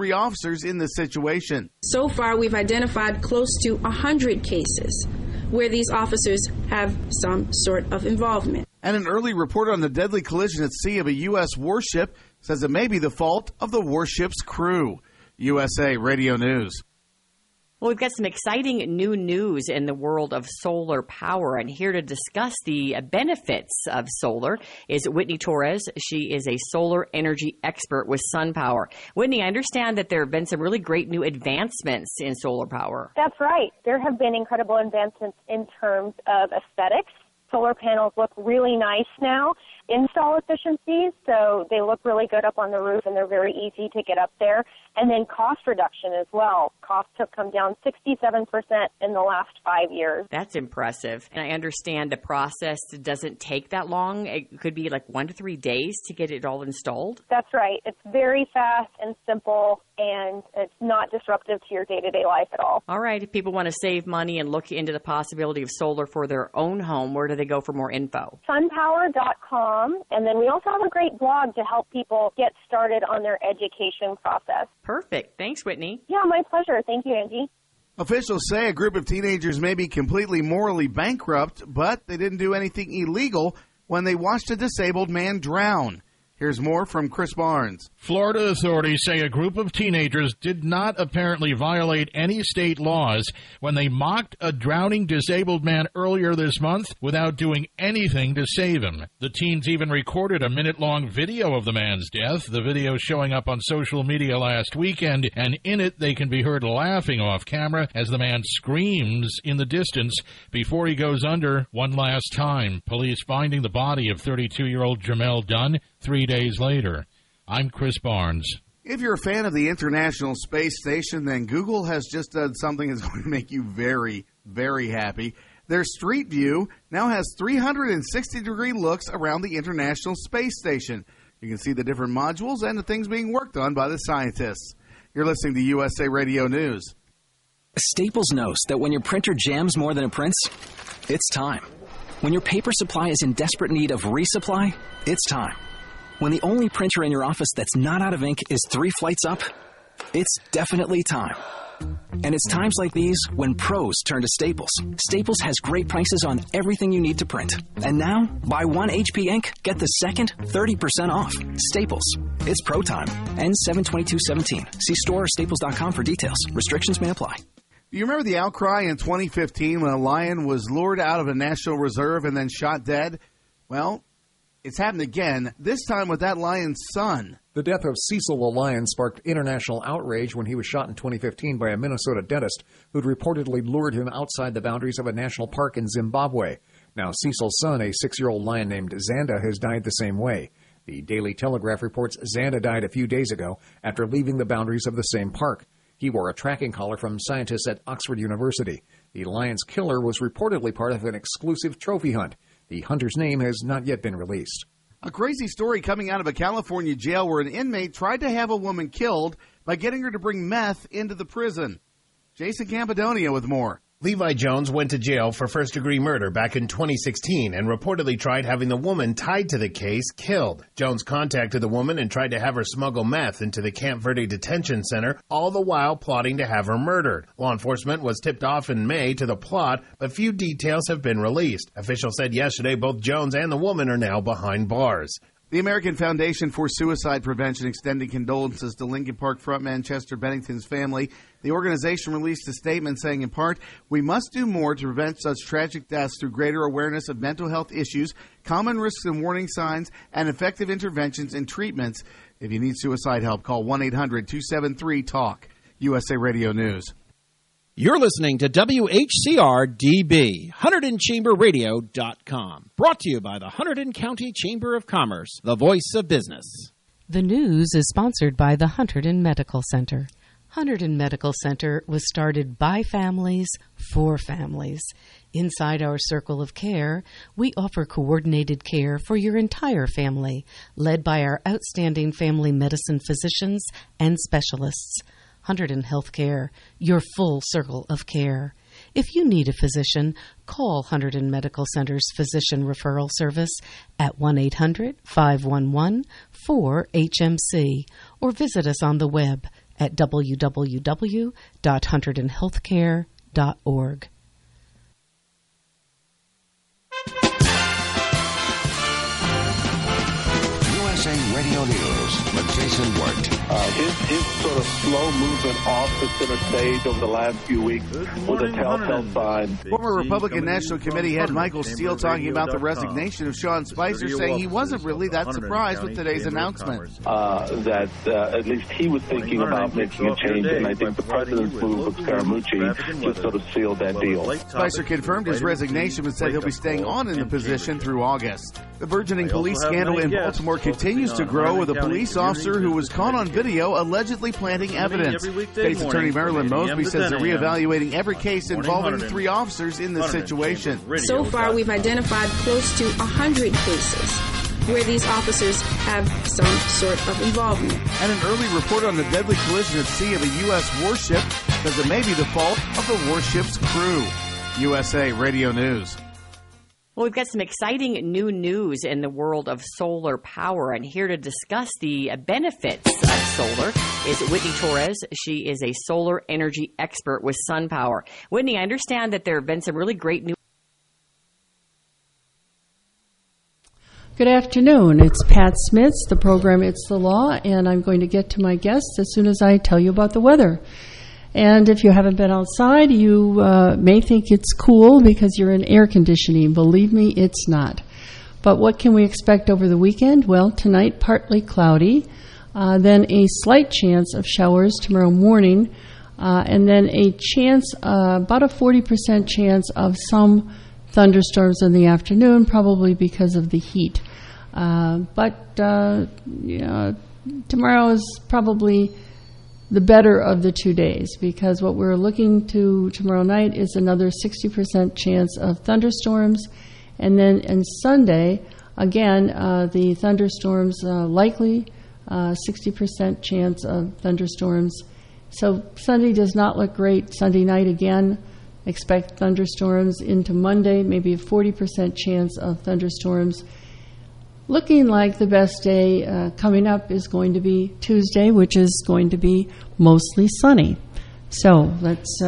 3 officers in this situation. So far, we've identified close to 100 cases where these officers have some sort of involvement. And an early report on the deadly collision at sea of a U.S. warship says it may be the fault of the warship's crew. USA Radio News. Well, we've got some exciting new news in the world of solar power, and here to discuss the benefits of solar is Whitney Torres. She is a solar energy expert with SunPower. Whitney, I understand that there have been some really great new advancements in solar power. That's right. There have been incredible advancements in terms of aesthetics. Solar panels look really nice now. Install efficiencies, so they look really good up on the roof and they're very easy to get up there. And then cost reduction as well. Costs have come down 67% in the last 5 years. That's impressive. And I understand the process doesn't take that long. It could be like 1 to 3 days to get it all installed. That's right. It's very fast and simple, and it's not disruptive to your day-to-day life at all. All right. If people want to save money and look into the possibility of solar for their own home, where do they go for more info? Sunpower.com. And then we also have a great blog to help people get started on their education process. Perfect. Thanks, Whitney. Yeah, my pleasure. Thank you, Angie. Officials say a group of teenagers may be completely morally bankrupt, but they didn't do anything illegal when they watched a disabled man drown. Here's more from Chris Barnes. Florida authorities say a group of teenagers did not apparently violate any state laws when they mocked a drowning disabled man earlier this month without doing anything to save him. The teens even recorded a minute-long video of the man's death, the video showing up on social media last weekend, and in it they can be heard laughing off camera as the man screams in the distance before he goes under one last time. Police finding the body of 32-year-old Jamel Dunn 3 days later. I'm Chris Barnes. If you're a fan of the International Space Station, then Google has just done something that's going to make you very, very happy. Their Street View now has 360-degree looks around the International Space Station. You can see the different modules and the things being worked on by the scientists. You're listening to USA Radio News. Staples knows that when your printer jams more than it prints, it's time. When your paper supply is in desperate need of resupply, it's time. When the only printer in your office that's not out of ink is 3 flights up, it's definitely time. And it's times like these when pros turn to Staples. Staples has great prices on everything you need to print. And now, buy 1 HP ink, get the second 30% off. Staples. It's pro time. Ends 7/22/17. See store or staples.com for details. Restrictions may apply. Do you remember the outcry in 2015 when a lion was lured out of a national reserve and then shot dead? Well, it's happened again, this time with that lion's son. The death of Cecil the lion sparked international outrage when he was shot in 2015 by a Minnesota dentist who'd reportedly lured him outside the boundaries of a national park in Zimbabwe. Now, Cecil's son, a 6-year-old lion named Xanda, has died the same way. The Daily Telegraph reports Xanda died a few days ago after leaving the boundaries of the same park. He wore a tracking collar from scientists at Oxford University. The lion's killer was reportedly part of an exclusive trophy hunt. The hunter's name has not yet been released. A crazy story coming out of a California jail where an inmate tried to have a woman killed by getting her to bring meth into the prison. Jason Campidonia with more. Levi Jones went to jail for first-degree murder back in 2016 and reportedly tried having the woman tied to the case killed. Jones contacted the woman and tried to have her smuggle meth into the Camp Verde Detention Center, all the while plotting to have her murdered. Law enforcement was tipped off in May to the plot, but few details have been released. Officials said yesterday both Jones and the woman are now behind bars. The American Foundation for Suicide Prevention extending condolences to Lincoln Park frontman Chester Bennington's family. The organization released a statement saying, in part, "We must do more to prevent such tragic deaths through greater awareness of mental health issues, common risks and warning signs, and effective interventions and treatments. If you need suicide help, call 1-800-273-TALK." USA Radio News. You're listening to WHCR-DB, HunterdonChamberRadio.com. Brought to you by the Hunterdon County Chamber of Commerce, the voice of business. The news is sponsored by the Hunterdon Medical Center. Hunterdon Medical Center was started by families for families. Inside our circle of care, we offer coordinated care for your entire family, led by our outstanding family medicine physicians and specialists. Hunterdon Healthcare, your full circle of care. If you need a physician, call Hunterdon Medical Center's Physician Referral Service at 1-800-511-4HMC or visit us on the web at www.hunterdonhealthcare.org. USA Radio News with Jason Wirt. His sort of slow movement off the center stage over the last few weeks was a telltale sign. Former Republican National Committee head Michael Steele talking about the resignation of Sean Spicer, saying he wasn't really that surprised with today's announcement. That at least he was thinking about making a change, and I think the president's move with Scaramucci just sort of sealed that deal. Spicer confirmed his resignation but said he'll be staying on in the position through August. The burgeoning police scandal in Baltimore continues to grow with a police officer who was caught on video allegedly planting evidence. State's Attorney Marilyn Mosby says they're reevaluating every case involving the three officers in this situation. So far, we've identified close to 100 cases where these officers have some sort of involvement. And an early report on the deadly collision at sea of a U.S. warship says it may be the fault of the warship's crew. USA Radio News. Well, we've got some exciting new news in the world of solar power, and here to discuss the benefits of solar is Whitney Torres. She is a solar energy expert with SunPower. Whitney, I understand that there have been some really great new... Good afternoon. It's Pat Smits, the program It's the Law, and I'm going to get to my guests as soon as I tell you about the weather. And if you haven't been outside, you may think it's cool because you're in air conditioning. Believe me, it's not. But what can we expect over the weekend? Well, tonight, partly cloudy, then a slight chance of showers tomorrow morning, and then a chance, about a 40% chance of some thunderstorms in the afternoon, probably because of the heat. But tomorrow is probably the better of the 2 days, because what we're looking to tomorrow night is another 60% chance of thunderstorms. And then on Sunday, again, the thunderstorms likely, 60% chance of thunderstorms. So Sunday does not look great. Sunday night again, expect thunderstorms into Monday, maybe a 40% chance of thunderstorms. Looking like the best day coming up is going to be Tuesday, which is going to be mostly sunny. So let's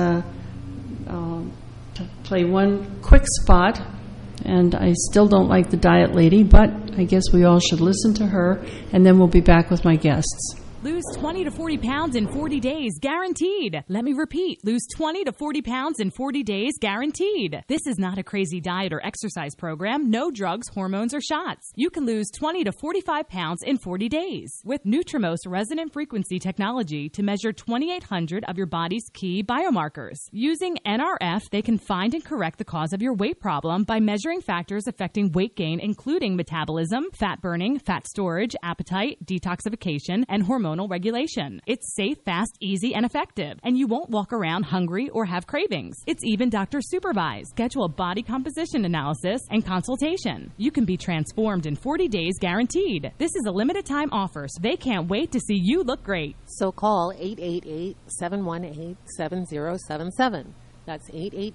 play one quick spot. And I still don't like the diet lady, but I guess we all should listen to her, and then we'll be back with my guests. Lose 20 to 40 pounds in 40 days, guaranteed. Let me repeat, lose 20 to 40 pounds in 40 days, guaranteed. This is not a crazy diet or exercise program. No drugs, hormones, or shots. You can lose 20 to 45 pounds in 40 days with Nutrimos resonant frequency technology to measure 2,800 of your body's key biomarkers. Using NRF, they can find and correct the cause of your weight problem by measuring factors affecting weight gain, including metabolism, fat burning, fat storage, appetite, detoxification, and hormonal regulation. It's safe, fast, easy, and effective, and you won't walk around hungry or have cravings. It's even doctor supervised. Schedule a body composition analysis and consultation. You can be transformed in 40 days guaranteed. This is a limited time offer, so they can't wait to see you look great. So call 888-718-7077. That's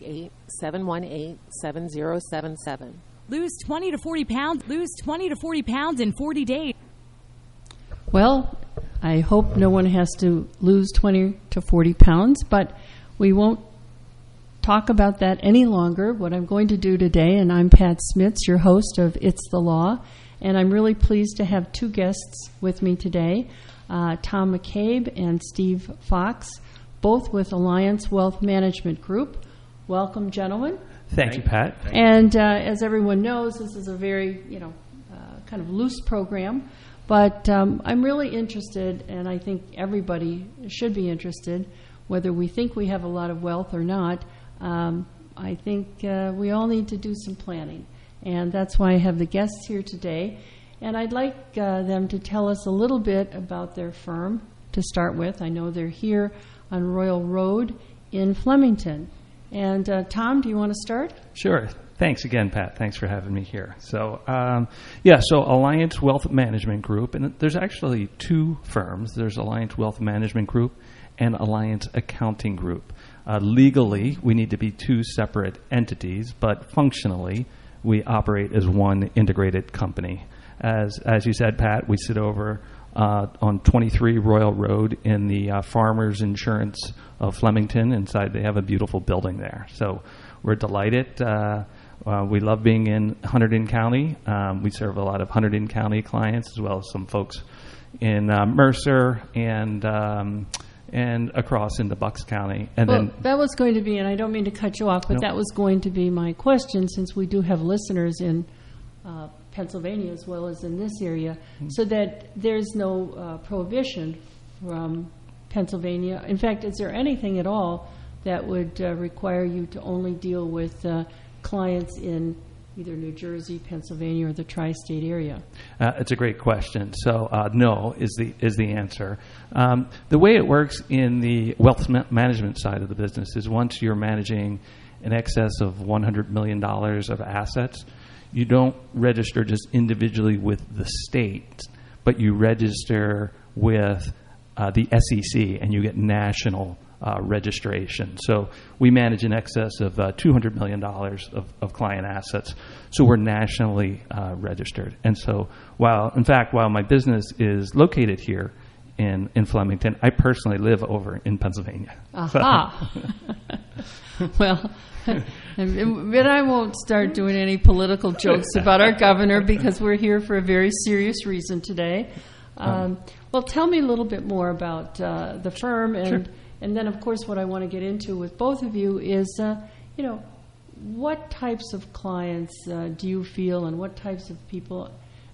888-718-7077. Lose 20 to 40 pounds. Lose 20 to 40 pounds in 40 days. Well, I hope no one has to lose 20 to 40 pounds, but we won't talk about that any longer. What I'm going to do today, and I'm Pat Smits, your host of It's the Law, and I'm really pleased to have two guests with me today, Tom McCabe and Steve Fox, both with Alliance Wealth Management Group. Welcome, gentlemen. Thank you, Pat. And as everyone knows, this is a very, kind of loose program. But I'm really interested, and I think everybody should be interested, whether we think we have a lot of wealth or not. I think we all need to do some planning. And that's why I have the guests here today. And I'd like them to tell us a little bit about their firm to start with. I know they're here on Royal Road in Flemington. And Tom, do you want to start? Sure. Thanks again, Pat. Thanks for having me here. So, so Alliance Wealth Management Group, and there's actually two firms. There's Alliance Wealth Management Group and Alliance Accounting Group. Legally, we need to be two separate entities, but functionally, we operate as one integrated company. As you said, Pat, we sit over on 23 Royal Road in the Farmers Insurance of Flemington. Inside, they have a beautiful building there. So we're delighted. We love being in Hunterdon County. We serve a lot of Hunterdon County clients as well as some folks in Mercer and across into Bucks County. And well, then that was going to be, and I don't mean to cut you off, but Nope. that was going to be my question, since we do have listeners in Pennsylvania as well as in this area, so that there's no prohibition from Pennsylvania. In fact, is there anything at all that would require you to only deal with clients in either New Jersey, Pennsylvania, or the tri-state area? It's a great question. So no is the answer. The way it works in the wealth management side of the business is once you're managing in excess of $100 million of assets, you don't register just individually with the state, but you register with the SEC, and you get national registration. So we manage in excess of $200 million of client assets. So we're nationally registered. And so while my business is located here in Flemington, I personally live over in Pennsylvania. Aha. Well, but I won't start doing any political jokes about our governor, because we're here for a very serious reason today. Well, tell me a little bit more about the firm, and then, of course, what I want to get into with both of you is, what types of clients do you feel, and what types of people,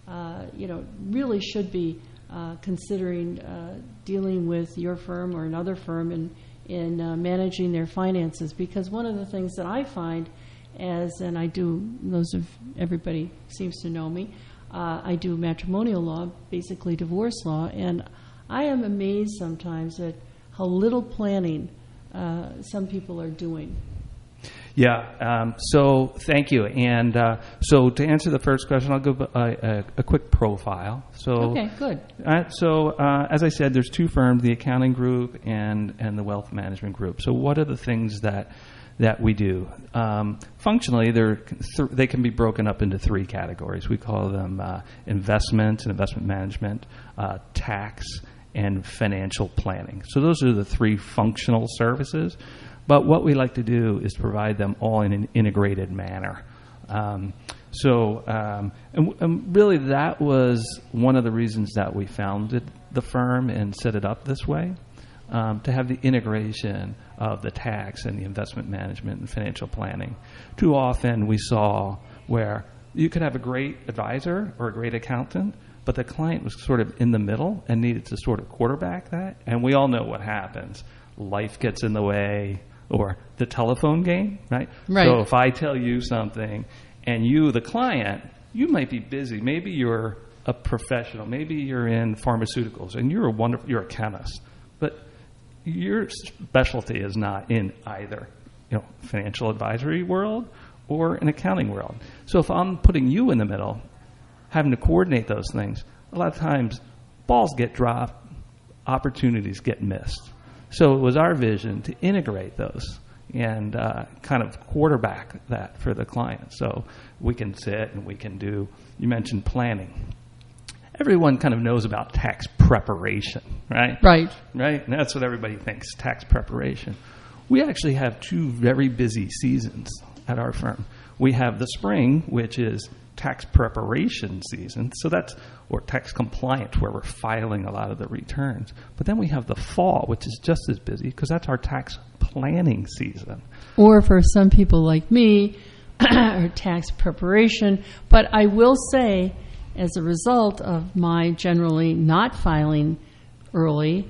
really should be considering dealing with your firm or another firm in managing their finances? Because one of the things that I find, and I do, everybody seems to know me, I do matrimonial law, basically divorce law, and I am amazed sometimes at how little planning some people are doing. Yeah. So thank you. And so to answer the first question, I'll give a quick profile. So okay, good. As I said, there's two firms: the accounting group and the wealth management group. So what are the things that we do? Functionally, they can be broken up into three categories. We call them investment and investment management, tax, and financial planning. So those are the three functional services. But what we like to do is provide them all in an integrated manner. And really that was one of the reasons that we founded the firm and set it up this way, to have the integration of the tax and the investment management and financial planning. Too often we saw where you could have a great advisor or a great accountant, but the client was sort of in the middle and needed to sort of quarterback that. And we all know what happens. Life gets in the way, or the telephone game, right? Right. So if I tell you something and you, the client, you might be busy. Maybe you're a professional. Maybe you're in pharmaceuticals and you're a chemist. But your specialty is not in either, financial advisory world or an accounting world. So if I'm putting you in the middle, having to coordinate those things, a lot of times balls get dropped, opportunities get missed. So it was our vision to integrate those and kind of quarterback that for the client. So we can sit and we can do, you mentioned planning. Everyone kind of knows about tax preparation, right? Right. Right? And that's what everybody thinks, tax preparation. We actually have two very busy seasons at our firm. We have the spring, which is tax preparation season, or tax compliance, where we're filing a lot of the returns. But then we have the fall, which is just as busy, because that's our tax planning season. Or for some people like me, or tax preparation. But I will say, as a result of my generally not filing early,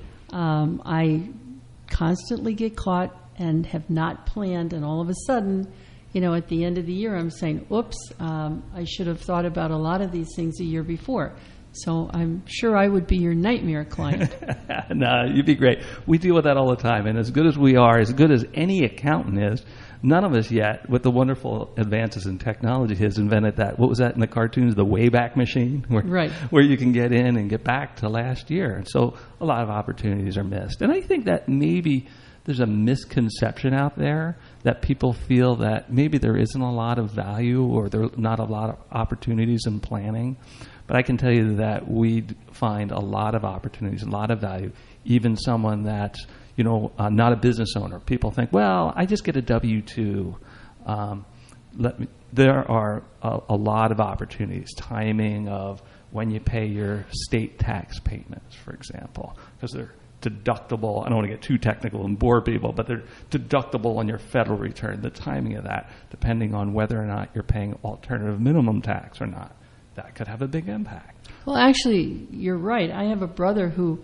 I constantly get caught and have not planned, and all of a sudden, at the end of the year, I'm saying, oops, I should have thought about a lot of these things a year before. So I'm sure I would be your nightmare client. No, you'd be great. We deal with that all the time. And as good as we are, as good as any accountant is, none of us yet, with the wonderful advances in technology, has invented that. What was that in the cartoons? The Wayback Machine? Where you can get in and get back to last year. And so a lot of opportunities are missed. And I think that maybe there's a misconception out there that people feel that maybe there isn't a lot of value or there are not a lot of opportunities in planning. But I can tell you that we find a lot of opportunities, a lot of value. Even someone that's, not a business owner. People think, well, I just get a W-2. There are a lot of opportunities, timing of when you pay your state tax payments, for example, because they're deductible. I don't want to get too technical and bore people, but they're deductible on your federal return. The timing of that, depending on whether or not you're paying alternative minimum tax or not, that could have a big impact. Well, actually, you're right. I have a brother who,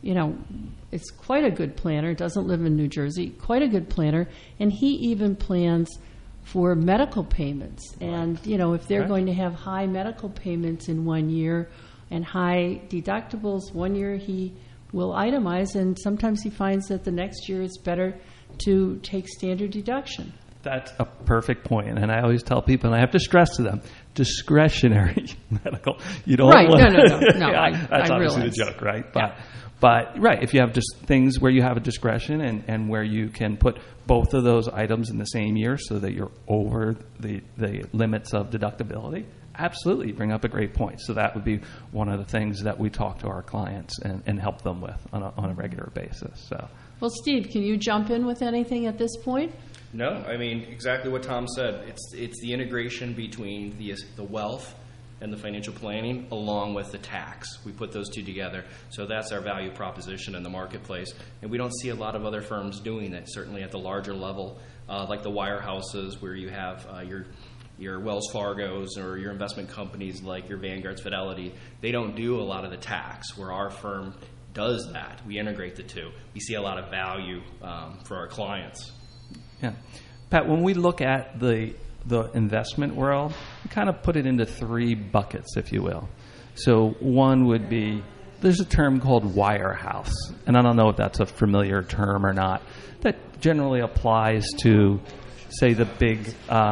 is quite a good planner, doesn't live in New Jersey, quite a good planner, and he even plans for medical payments. And, if they're going to have high medical payments in 1 year and high deductibles 1 year, he will itemize, and sometimes he finds that the next year it's better to take standard deduction. That's a perfect point, and I always tell people, and I have to stress to them, discretionary medical. You don't right? Want No. That's I obviously realize. the joke, right? But right, if you have just things where you have a discretion and where you can put both of those items in the same year so that you're over the limits of deductibility, absolutely, you bring up a great point. So that would be one of the things that we talk to our clients and help them with on a regular basis. So, well, Steve, can you jump in with anything at this point? No, I mean exactly what Tom said. It's the integration between the wealth and the financial planning along with the tax. We put those two together. So that's our value proposition in the marketplace. And we don't see a lot of other firms doing that, certainly at the larger level, like the wirehouses where you have your Wells Fargos or your investment companies like your Vanguard's, Fidelity. They don't do a lot of the tax, where our firm does that. We integrate the two. We see a lot of value for our clients. Yeah. Pat, when we look at the investment world, we kind of put it into three buckets, if you will. So one would be, there's a term called wirehouse, and I don't know if that's a familiar term or not, that generally applies to, say, the big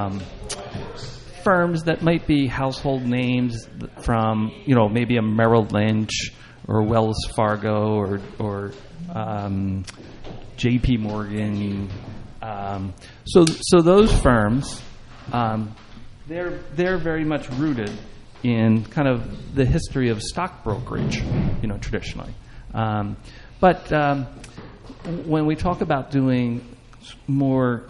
firms that might be household names from, maybe a Merrill Lynch or Wells Fargo or J.P. Morgan. So those firms, they're very much rooted in kind of the history of stock brokerage, traditionally. But when we talk about doing more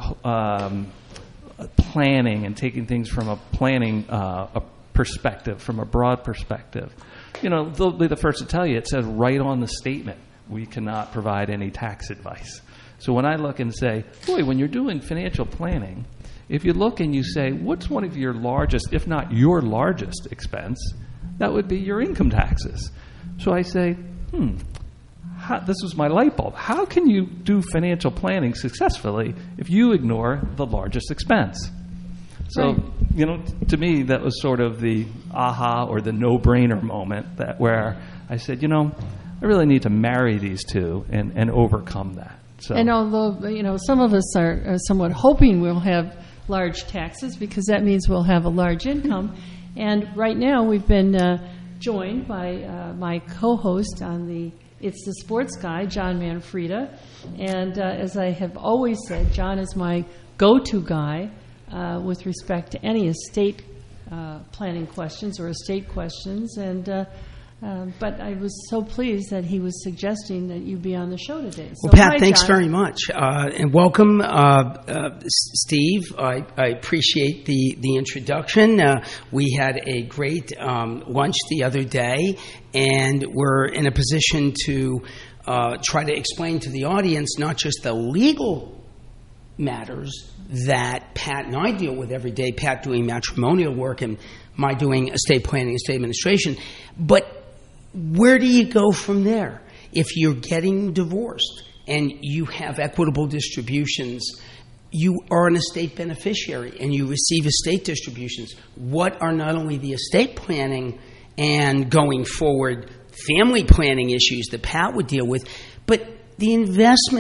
planning and taking things from a planning a perspective, from a broad perspective, they'll be the first to tell you, it says right on the statement, we cannot provide any tax advice. So when I look and say, boy, when you're doing financial planning, if you look and you say, what's one of your largest, if not your largest expense, that would be your income taxes. So I say, this was my light bulb. How can you do financial planning successfully if you ignore the largest expense? So, to me, that was sort of the aha or the no-brainer moment where I said, I really need to marry these two and overcome that. So. And although, some of us are somewhat hoping we'll have large taxes because that means we'll have a large income. And right now we've been joined by my co-host on the It's the Sports Guy, John Manfreda. And as I have always said, John is my go-to guy with respect to any estate planning questions or estate questions. And but I was so pleased that he was suggesting that you be on the show today. So, well, Pat, hi, thanks John. very much. And welcome, Steve. I appreciate the introduction. We had a great lunch the other day, and we're in a position to try to explain to the audience not just the legal matters that Pat and I deal with every day, Pat doing matrimonial work and my doing estate planning, estate administration, but where do you go from there? If you're getting divorced and you have equitable distributions, you are an estate beneficiary and you receive estate distributions. What are not only the estate planning and going forward family planning issues that Pat would deal with, but the investment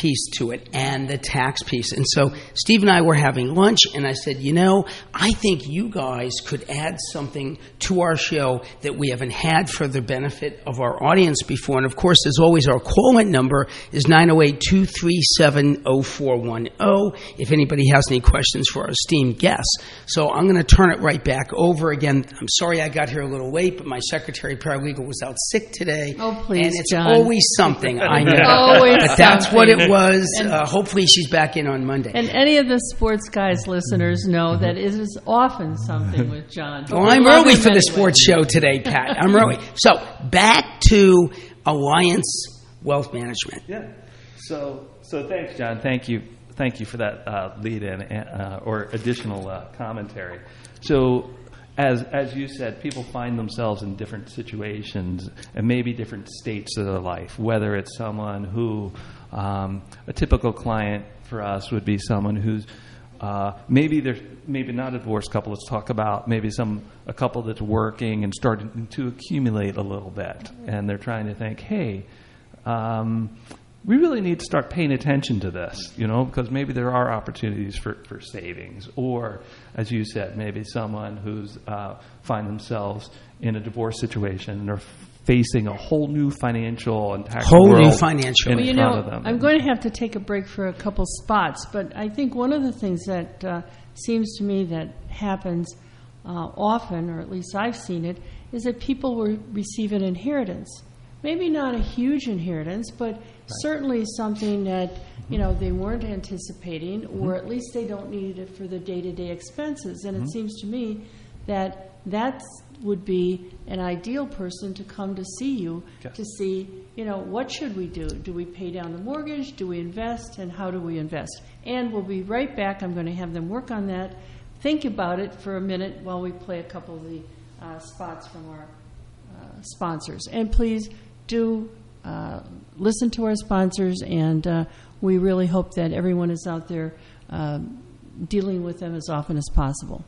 piece to it and the tax piece. And so Steve and I were having lunch, and I said, I think you guys could add something to our show that we haven't had for the benefit of our audience before. And, of course, as always, our call-in number is 908-237-0410 if anybody has any questions for our esteemed guests. So I'm going to turn it right back over again. I'm sorry I got here a little late, but my secretary paralegal was out sick today. Oh, please, and it's John. Always something, I know. Always but that's something. what it was. And hopefully she's back in on Monday. And any of the Sports Guys listeners know that it is often something with John. Well, I'm early for the sports show today, Pat. I'm early. So back to Alliance Wealth Management. Yeah. So thanks, John. Thank you for that lead-in or additional commentary. So, as you said, people find themselves in different situations and maybe different states of their life. Whether it's someone who, a typical client for us would be someone who's maybe not a divorced couple. Let's talk about maybe a couple that's working and starting to accumulate a little bit, and they're trying to think, hey. We really need to start paying attention to this, because maybe there are opportunities for savings. Or, as you said, maybe someone who's find themselves in a divorce situation and are facing a whole new financial and tax world in front of them. I'm going to have to take a break for a couple spots, but I think one of the things that seems to me that happens often, or at least I've seen it, is that people will receive an inheritance. Maybe not a huge inheritance, but certainly something that they weren't anticipating, or at least they don't need it for the day-to-day expenses. And it seems to me that would be an ideal person to come to see you to see, what should we do? Do we pay down the mortgage? Do we invest? And how do we invest? And we'll be right back. I'm going to have them work on that. Think about it for a minute while we play a couple of the spots from our sponsors. And please do listen to our sponsors, and we really hope that everyone is out there dealing with them as often as possible.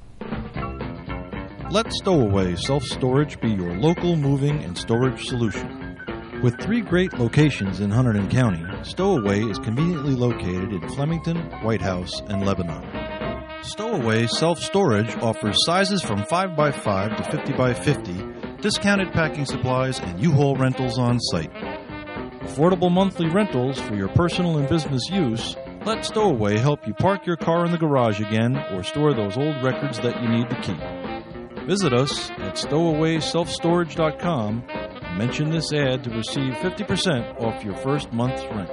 Let Stowaway Self-Storage be your local moving and storage solution. With 3 great locations in Hunterdon County, Stowaway is conveniently located in Flemington, White House, and Lebanon. Stowaway Self-Storage offers sizes from 5x5 to 50x50, discounted packing supplies, and U-Haul rentals on site. Affordable monthly rentals for your personal and business use. Let Stowaway help you park your car in the garage again or store those old records that you need to keep. Visit us at stowawayselfstorage.com and mention this ad to receive 50% off your first month's rent.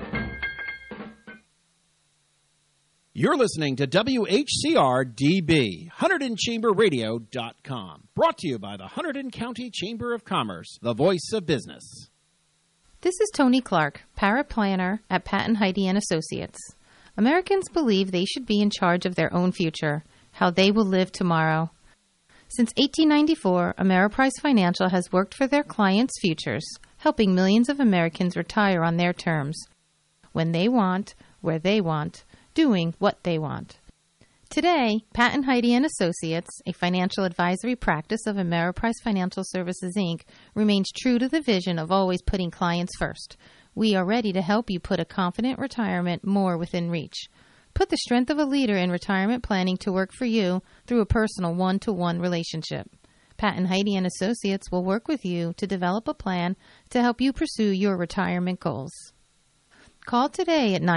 You're listening to WHCR-DB, HunterdonChamberRadio.com. Brought to you by the Hunterdon County Chamber of Commerce, the voice of business. This is Tony Clark, paraplanner at Pat & Heidi & Associates. Americans believe they should be in charge of their own future, how they will live tomorrow. Since 1894, Ameriprise Financial has worked for their clients' futures, helping millions of Americans retire on their terms, when they want, where they want, doing what they want. Today, Pat & Heidi & Associates, a financial advisory practice of Ameriprise Financial Services, Inc., remains true to the vision of always putting clients first. We are ready to help you put a confident retirement more within reach. Put the strength of a leader in retirement planning to work for you through a personal one-to-one relationship. Pat & Heidi & Associates will work with you to develop a plan to help you pursue your retirement goals. Call today at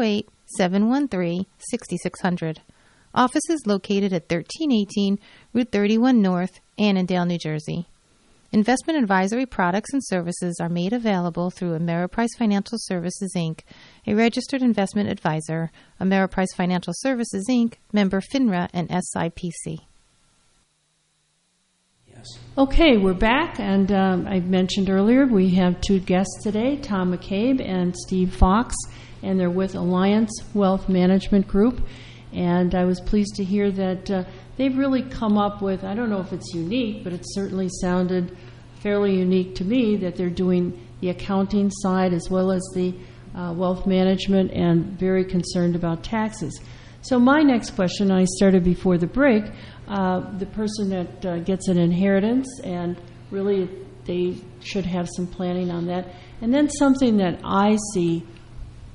908-713-6600. Office is located at 1318 Route 31 North, Annandale, New Jersey. Investment advisory products and services are made available through Ameriprise Financial Services, Inc., a registered investment advisor, Ameriprise Financial Services, Inc., member FINRA and SIPC. Okay, we're back, and I mentioned earlier we have 2 guests today, Tom McCabe and Steve Fox, and they're with Alliance Wealth Management Group. And I was pleased to hear that they've really come up with, I don't know if it's unique, but it certainly sounded fairly unique to me, that they're doing the accounting side as well as the wealth management, and very concerned about taxes. So my next question, I started before the break, the person that gets an inheritance, and really they should have some planning on that. And then something that I see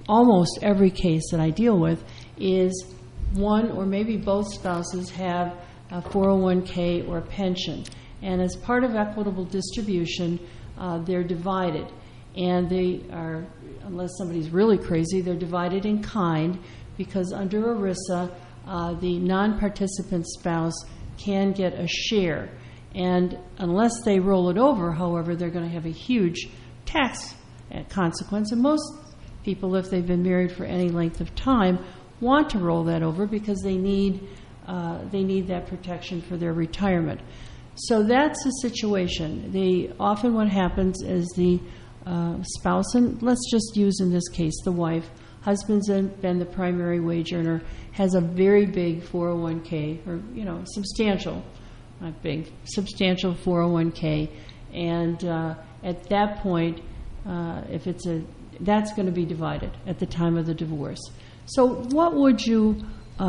almost every case that I deal with is one or maybe both spouses have a 401k or a pension. And as part of equitable distribution, they're divided. And they are, unless somebody's really crazy, they're divided in kind, because under ERISA, the non-participant spouse can get a share. And unless they roll it over, however, they're going to have a huge tax consequence. And most people, if they've been married for any length of time, want to roll that over because they need that protection for their retirement. So that's the situation. Often what happens is the spouse, and let's just use in this case the wife, husband's been the primary wage earner, has a very big 401k, or substantial, not big, substantial 401k, and at that point, that's going to be divided at the time of the divorce. So what would you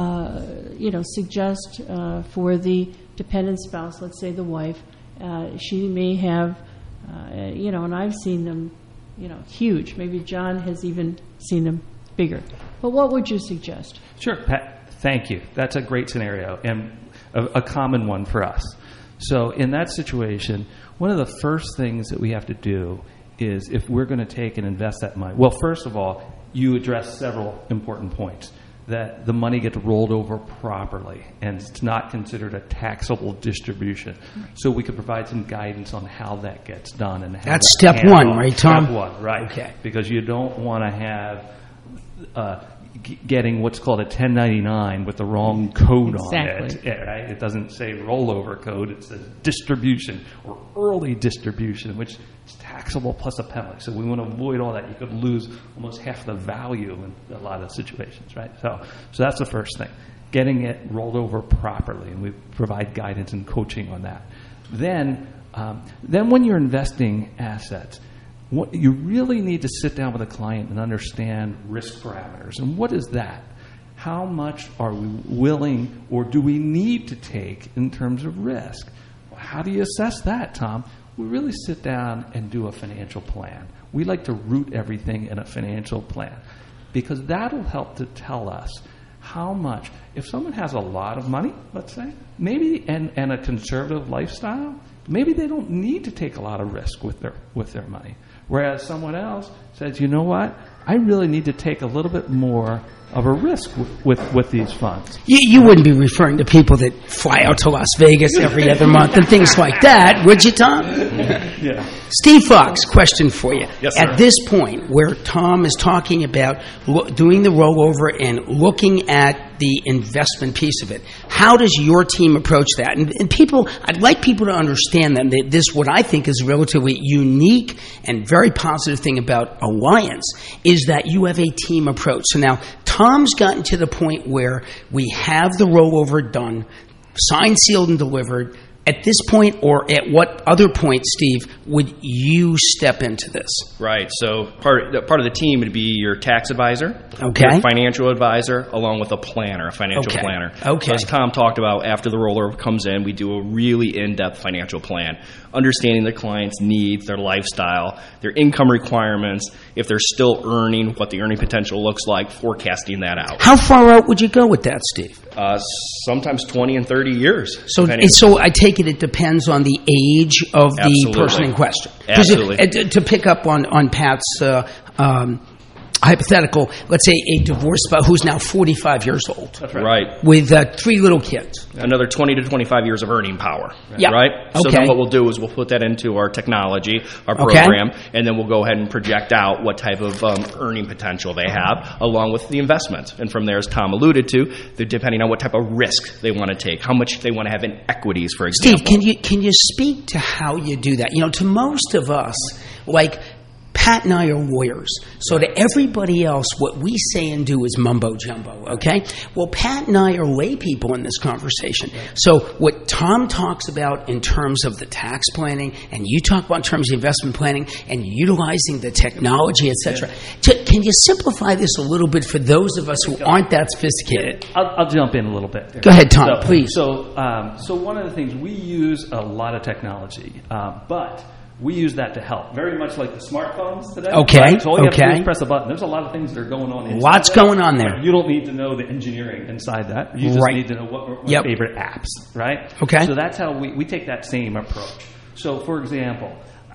suggest for the dependent spouse? Let's say the wife, she may have, and I've seen them, huge. Maybe John has even seen them bigger. But what would you suggest? Sure, Pat. Thank you. That's a great scenario and a common one for us. So in that situation, one of the first things that we have to do is, if we're going to take and invest that money, well, first of all, you address several important points. That the money gets rolled over properly and it's not considered a taxable distribution. So we could provide some guidance on how that gets done. And how that's step one, right, Tom? Step one, right. Okay. Because you don't want to have getting what's called a 1099 with the wrong code on it. Right? It doesn't say rollover code. It says distribution or early distribution, which is taxable plus a penalty. So we want to avoid all that. You could lose almost half the value in a lot of situations, right? So that's the first thing, getting it rolled over properly, and we provide guidance and coaching on that. Then when you're investing assets, you really need to sit down with a client and understand risk parameters. And what is that? How much are we willing or do we need to take in terms of risk? How do you assess that, Tom? We really sit down and do a financial plan. We like to root everything in a financial plan because that'll help to tell us how much. If someone has a lot of money, let's say, maybe and a conservative lifestyle, maybe they don't need to take a lot of risk with their money. Whereas someone else says, you know what, I really need to take a little bit more of a risk with these funds. You wouldn't be referring to people that fly out to Las Vegas every other month and things like that, would you, Tom? Yeah. Steve Fox, question for you. Yes, sir. At this point where Tom is talking about doing the rollover and looking at the investment piece of it, how does your team approach that? And people, I'd like people to understand that this, what I think is a relatively unique and very positive thing about Alliance, is that you have a team approach. So now Tom's gotten to the point where we have the rollover done, signed, sealed, and delivered. At this point, or at what other point, Steve, would you step into this? Right. So part of the team would be your tax advisor, okay, your financial advisor, along with a planner, a financial planner. Okay. So as Tom talked about, after the rollover comes in, we do a really in-depth financial plan, understanding the client's needs, their lifestyle, their income requirements, if they're still earning, what the earning potential looks like, forecasting that out. How far out would you go with that, Steve? Sometimes 20 and 30 years. So I take it depends on the age of the person in question. Absolutely. To pick up on Pat's hypothetical, let's say a divorced spouse who's now 45 years old. That's right. With 3 little kids. Another 20 to 25 years of earning power. Yeah. Right? Okay. So then what we'll do is we'll put that into our technology, our program, and then we'll go ahead and project out what type of earning potential they have, along with the investment. And from there, as Tom alluded to, depending on what type of risk they want to take, how much they want to have in equities, for example. Steve, can you speak to how you do that? You know, to most of us, like Pat and I are lawyers, so to everybody else, what we say and do is mumbo-jumbo, okay? Well, Pat and I are lay people in this conversation. So what Tom talks about in terms of the tax planning, and you talk about in terms of investment planning, and utilizing the technology, etc. Can you simplify this a little bit for those of us who aren't that sophisticated? I'll jump in a little bit. Go ahead, Tom, please. So one of the things, we use a lot of technology, but We use that to help, very much like the smartphones today. Okay, right? So all you have to do okay. is press a button. There's a lot of things that are going on inside Lots that. going on there. You don't need to know the engineering inside that. You just Right. need to know what are Yep. my favorite apps, right? Okay. So that's how we take that same approach. So, for example,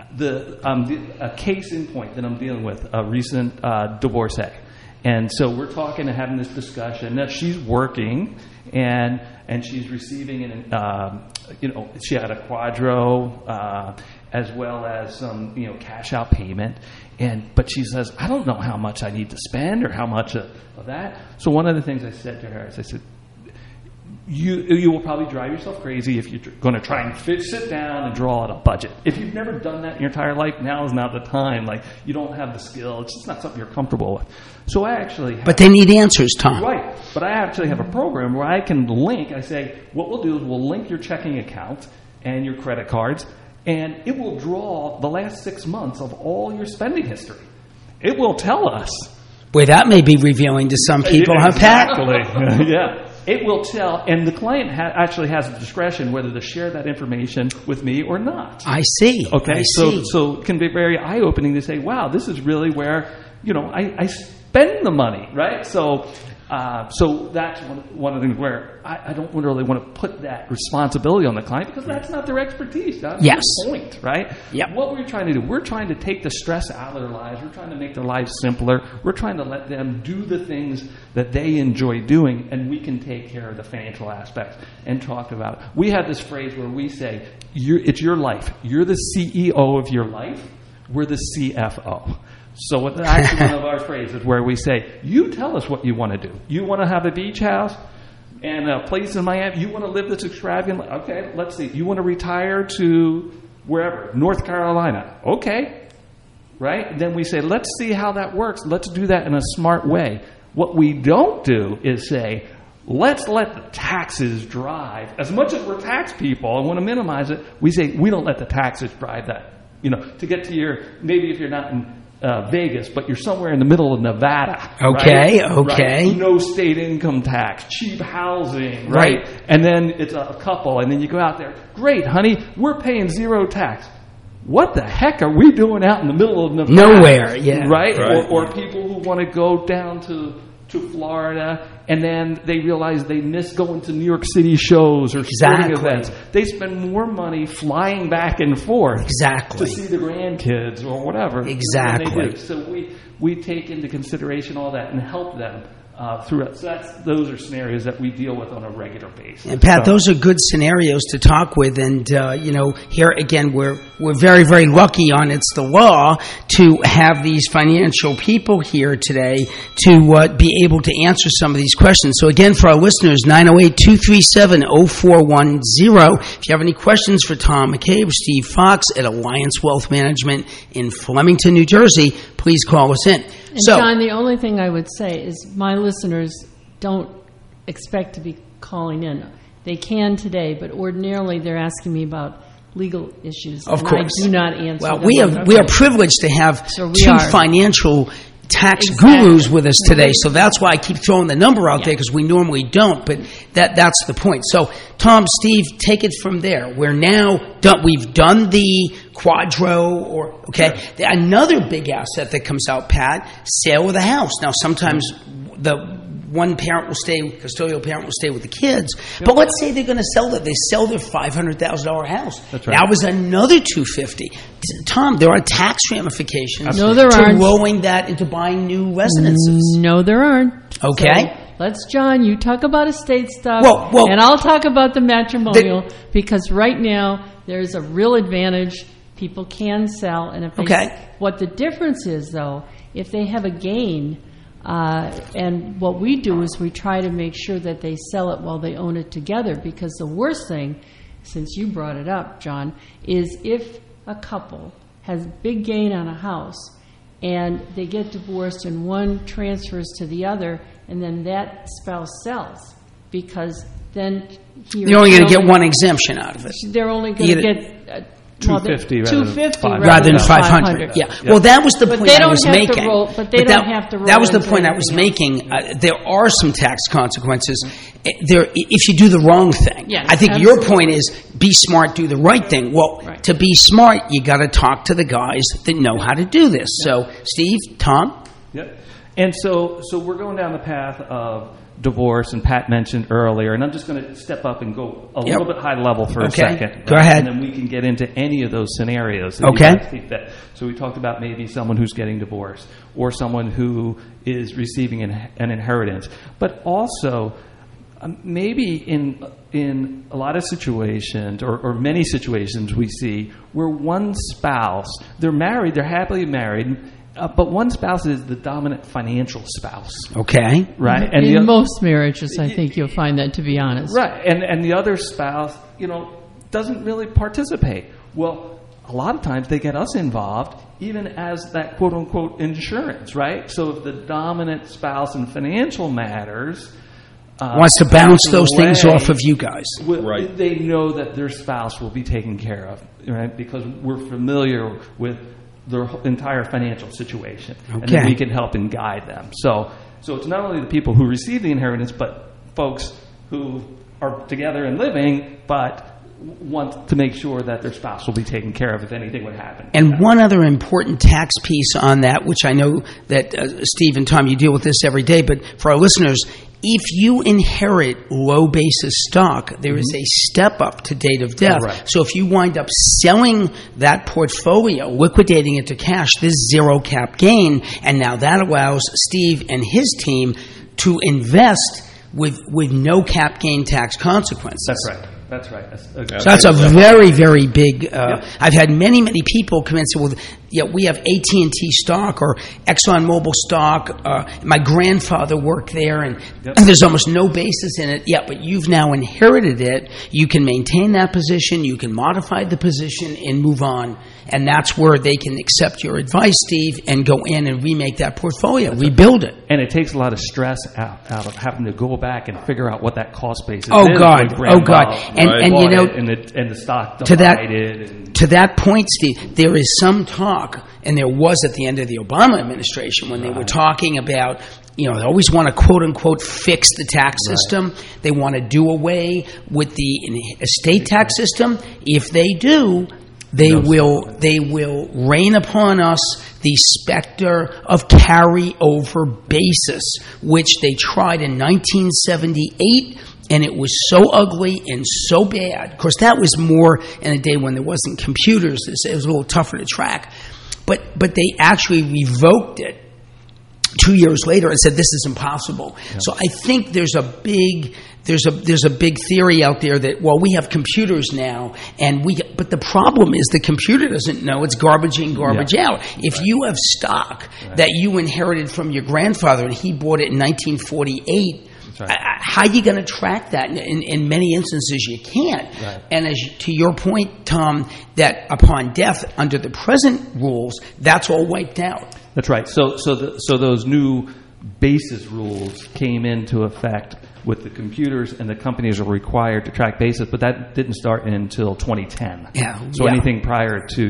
a case in point that I'm dealing with, a recent divorcee. And so we're talking and having this discussion. Now, she's working and she's receiving she had a Quadro as well as some cash out payment, but she says, I don't know how much I need to spend or how much of that. So one of the things I said to her is, I said, you will probably drive yourself crazy if you're going to try and sit down and draw out a budget. If you've never done that in your entire life, now is not the time. Like, you don't have the skill. It's just not something you're comfortable with. So I actually have, But they need answers, Tom. Right. But I actually have a program where I can link. I say, what we'll do is we'll link your checking account and your credit cards, and it will draw the last 6 months of all your spending history. It will tell us. Boy, that may be revealing to some people, huh, Pat? Exactly. Yeah. It will tell, and the client actually has discretion whether to share that information with me or not. I see. Okay, I see. So it can be very eye-opening to say, wow, this is really where, I spend the money, right? So that's one of the things where I don't really want to put that responsibility on the client because that's not their expertise. That's Yes. the point, right? Yep. What we're trying to do, we're trying to take the stress out of their lives. We're trying to make their lives simpler. We're trying to let them do the things that they enjoy doing, and we can take care of the financial aspects and talk about it. We have this phrase where we say, it's your life. You're the CEO of your life. We're the CFO. So what actually one of our phrases where we say, you tell us what you want to do. You want to have a beach house and a place in Miami? You want to live this extravagant life? Okay, let's see. You want to retire to wherever, North Carolina? Okay, right? Then we say, let's see how that works. Let's do that in a smart way. What we don't do is say, let's let the taxes drive. As much as we're tax people and want to minimize it, we say we don't let the taxes drive that. To get to maybe if you're not in Vegas, but you're somewhere in the middle of Nevada. Okay, right? okay. Right? No state income tax, cheap housing, Right. And then it's a couple, and then you go out there. Great, honey, we're paying zero tax. What the heck are we doing out in the middle of Nevada? Nowhere, yeah. Right? Or people who want to go down to Florida, and then they realize they miss going to New York City shows or sporting events. They spend more money flying back and forth to see the grandkids or whatever. Exactly. Than they do. So we take into consideration all that and help them through it. So those are scenarios that we deal with on a regular basis. And Pat, those are good scenarios to talk with. And, here again, we're very, very lucky on It's the Law to have these financial people here today to be able to answer some of these questions. So again, for our listeners, 908-237-0410. If you have any questions for Tom McCabe or Steve Fox at Alliance Wealth Management in Flemington, New Jersey, please call us in. And John, the only thing I would say is my listeners don't expect to be calling in. They can today, but ordinarily they're asking me about legal issues. Of course. I do not answer Well, them. we are privileged to have two financial tax gurus with us today, so that's why I keep throwing the number out there because we normally don't, but that's the point. So, Tom, Steve, take it from there. We're now done. We've done the Quadro, Another big asset that comes out, Pat, sale of the house. Now, sometimes the one parent will stay, custodial parent will stay with the kids. Yep. But let's say they're going to sell that. They sell their $500,000 house. That's right. Now is another $250,000. Tom, there are tax ramifications to rolling that into buying new residences. No, there aren't. Okay. So John, you talk about estate stuff, well, and I'll talk about the matrimonial, because right now there's a real advantage. People can sell, and if what the difference is, though, if they have a gain, and what we do is we try to make sure that they sell it while they own it together, because the worst thing, since you brought it up, John, is if a couple has big gain on a house and they get divorced and one transfers to the other, and then that spouse sells, because then you're only going to get one exemption out of it. They're only going to get $250 rather than $500. Yeah. Well, that was the point I was making. That was the point I was making. There are some tax consequences if you do the wrong thing. Yes, I think absolutely. your point is be smart, do the right thing. Well, to be smart, you got to talk to the guys that know how to do this. So, Steve, Tom? Yep. And so we're going down the path of divorce, and Pat mentioned earlier, and I'm just going to step up and go a little bit high level for a second. Go ahead. And then we can get into any of those scenarios. That Okay. you guys think that. So we talked about maybe someone who's getting divorced or someone who is receiving an inheritance. But also, maybe in a lot of situations or many situations we see where one spouse, they're married, they're happily married, but one spouse is the dominant financial spouse. Okay. Right? And in most marriages, I think you'll find that, to be honest. Right. And the other spouse, doesn't really participate. Well, a lot of times they get us involved, even as that quote-unquote insurance, right? So if the dominant spouse in financial matters wants to bounce those things off of you guys. They know that their spouse will be taken care of, right? Because we're familiar with their entire financial situation, and then we can help and guide them. So it's not only the people who receive the inheritance, but folks who are together and living, but want to make sure that their spouse will be taken care of if anything would happen. And one other important tax piece on that, which I know that Steve and Tom, you deal with this every day, but for our listeners, if you inherit low basis stock, there is a step up to date of death. Right. So if you wind up selling that portfolio, liquidating it to cash, there's zero cap gain. And now that allows Steve and his team to invest with no cap gain tax consequences. That's right. That's right. So that's a very, very big. I've had many people come in and say, "Well, we have AT&T stock or ExxonMobil stock. My grandfather worked there, and there's almost no basis in it. Yeah, but you've now inherited it. You can maintain that position. You can modify the position and move on. And that's where they can accept your advice, Steve, and go in and remake that portfolio, rebuild it. And it takes a lot of stress out of having to go back and figure out what that cost basis is. Oh God! And you know, and the stock to divided. To that point, Steve, there is some talk, and there was at the end of the Obama administration when they were talking about, they always want to quote unquote fix the tax system. They want to do away with the estate tax system. If they do, they will rain upon us the specter of carryover basis, which they tried in 1978. And it was so ugly and so bad. Of course, that was more in a day when there wasn't computers. It was a little tougher to track. But they actually revoked it 2 years later and said this is impossible. Yeah. So I think there's a big theory out there that, well, we have computers now, but the problem is the computer doesn't know it's garbage in, garbage out. If you have stock that you inherited from your grandfather and he bought it in 1948. Right. How are you going to track that? In many instances, you can't. Right. And to your point, Tom, that upon death, under the present rules, that's all wiped out. That's right. So those new basis rules came into effect with the computers, and the companies are required to track basis, but that didn't start until 2010. So anything prior to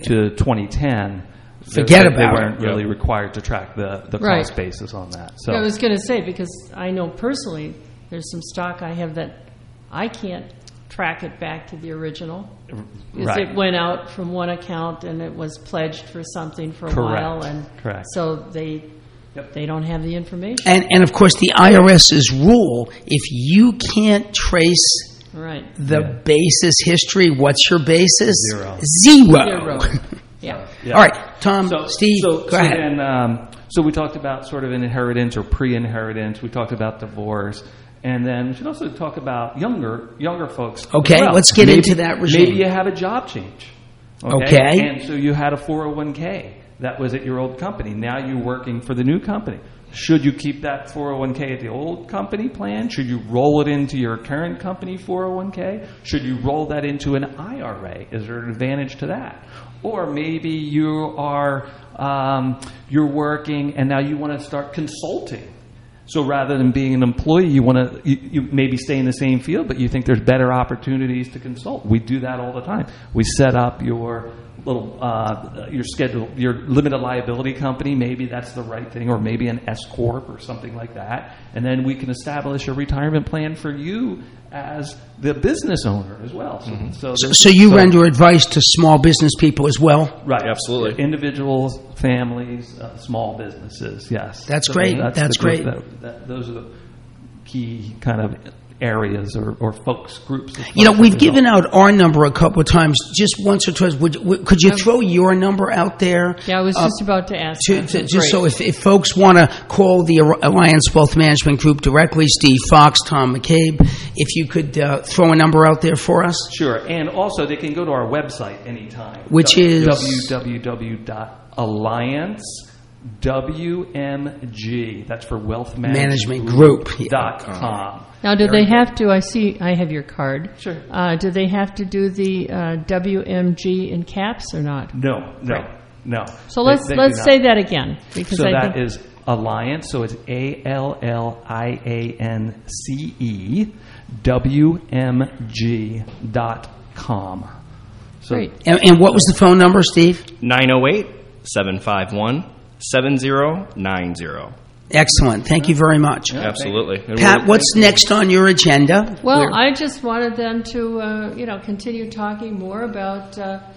2010. Forget about it. They weren't really required to track the cost basis on that. So I was going to say, because I know personally there's some stock I have that I can't track it back to the original. Because it went out from one account and it was pledged for something for a while. And so they don't have the information. And of course the IRS's rule, if you can't trace the basis history, what's your basis? Zero. Yeah. All right, Tom, Steve, go ahead. So we talked about sort of inheritance or pre-inheritance. We talked about divorce. And then we should also talk about younger folks. Okay, let's get into that regime. Maybe you have a job change. Okay. And so you had a 401k that was at your old company. Now you're working for the new company. Should you keep that 401k at the old company plan? Should you roll it into your current company 401k? Should you roll that into an IRA? Is there an advantage to that? Or maybe you are you're working and now you want to start consulting. So rather than being an employee, you want to you maybe stay in the same field, but you think there's better opportunities to consult. We do that all the time. We set up your your schedule, your limited liability company, maybe that's the right thing, or maybe an S corp or something like that, and then we can establish a retirement plan for you as the business owner as well. So you render advice to small business people as well? Right, absolutely. Individuals, families, small businesses. Yes, that's great. That's great. Those are the key kind of areas or folks groups. We've given out our number a couple of times, just once or twice. Could you throw your number out there? Yeah, I was just about to ask. So if folks want to call the Alliance Wealth Management Group directly, Steve Fox, Tom McCabe, if you could throw a number out there for us. Sure, and also they can go to our website anytime, which is www.alliancewmg. That's for Wealth Management Group.com. Now, do they have to? I see. I have your card. Sure. Do they have to do the WMG in caps or not? No. So let's say that again, because that is Alliance. So it's ALLIANCE WMG.com. Great. And what was the phone number, Steve? 908-751-7090. Excellent. Thank you very much. Absolutely. Pat, what's next on your agenda? Well, I just wanted them to, continue talking more about,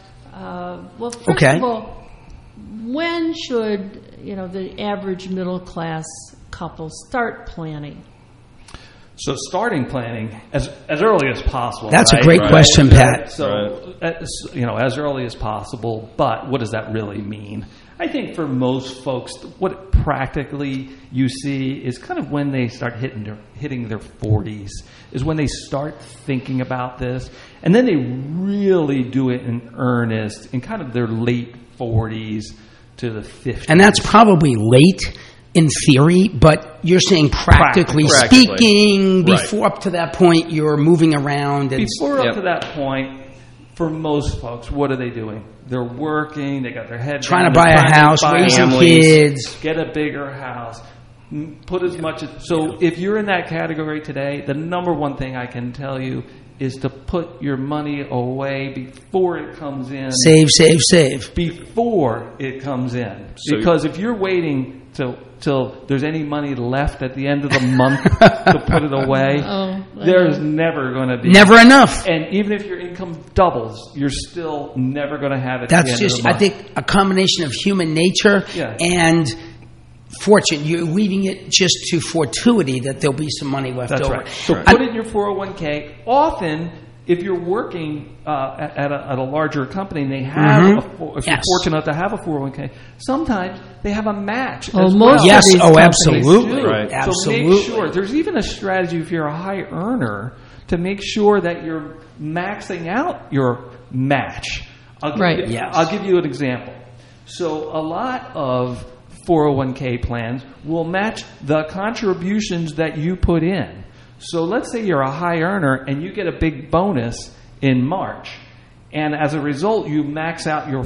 first of all, when should, the average middle class couple start planning? So starting planning as early as possible. That's a great question, Pat. So, as early as possible, but what does that really mean? I think for most folks, what practically you see is kind of when they start hitting their 40s, is when they start thinking about this. And then they really do it in earnest in kind of their late 40s to the 50s. And that's probably late in theory, but you're saying practically speaking, before up to that point, you're moving around. And up to that point, for most folks, what are they doing? They're working, they got their head trying to buy a house, raising kids, get a bigger house, put as much. So if you're in that category today, the number one thing I can tell you is to put your money away before it comes in. Save. Before it comes in. Because if you're waiting till there's any money left at the end of the month to put it away, there's never going to be. Never enough. And even if your income doubles, you're still never going to have it That's at the end just, of the month. I think, a combination of human nature and fortune. You're leaving it just to fortuity that there'll be some money left over. Right. So put it in your 401k. Often, if you're working at a larger company and they have, if you're fortunate enough to have a 401k, sometimes they have a match as well. Most of these absolutely. Right. Absolutely. So make sure, there's even a strategy if you're a high earner to make sure that you're maxing out your match. I'll give you an example. So a lot of 401k plans will match the contributions that you put in. So let's say you're a high earner and you get a big bonus in March, and as a result you max out your